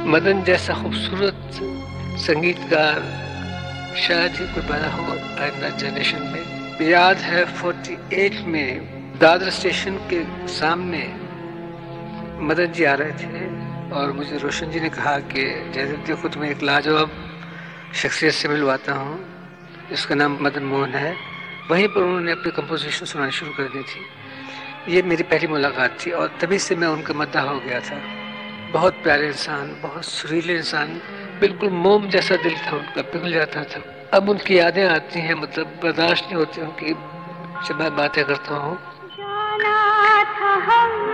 मदन जैसा खूबसूरत संगीतकार शायद ही कोई पैदा हो आइंदा जनरेशन में। याद है 48 में दादर स्टेशन के सामने मदन जी आ रहे थे और मुझे रोशन जी ने कहा कि जयदीप देखो तुम्हें एक लाजवाब शख्सियत से मिलवाता हूँ, इसका नाम मदन मोहन है। वहीं पर उन्होंने अपनी कंपोजिशन सुनानी शुरू कर दी थी। ये मेरी पहली मुलाकात थी और तभी से मैं उनका मद्दा हो गया था। बहुत प्यारे इंसान, बहुत सुरीले इंसान, बिल्कुल मोम जैसा दिल था उनका, पिघल जाता था। अब उनकी यादें आती हैं, मतलब बर्दाश्त नहीं होती उनकी जब मैं बातें करता हूँ। जाना था हम